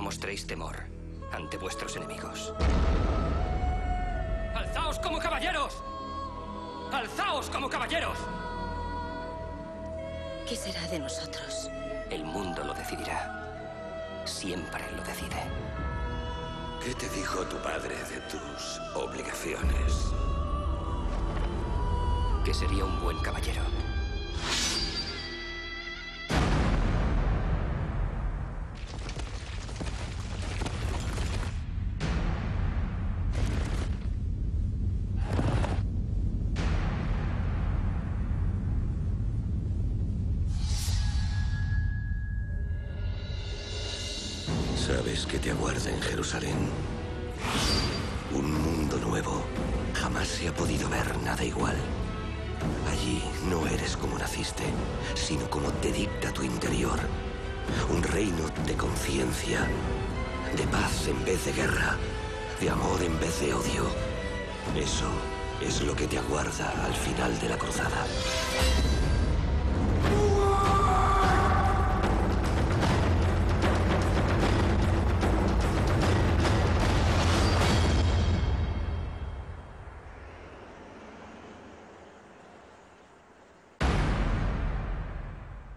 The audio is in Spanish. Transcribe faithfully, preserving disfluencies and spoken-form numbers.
mostréis temor ante vuestros enemigos. ¡Alzaos como caballeros! ¡Alzaos como caballeros! ¿Qué será de nosotros? El mundo lo decidirá. Siempre lo decide. ¿Qué te dijo tu padre de tus obligaciones? Que sería un buen caballero. ¿Sabes qué te aguarda en Jerusalén? Un mundo nuevo. Jamás se ha podido ver nada igual. Allí no eres como naciste, sino como te dicta tu interior. Un reino de conciencia, de paz en vez de guerra, de amor en vez de odio. Eso es lo que te aguarda al final de la cruzada.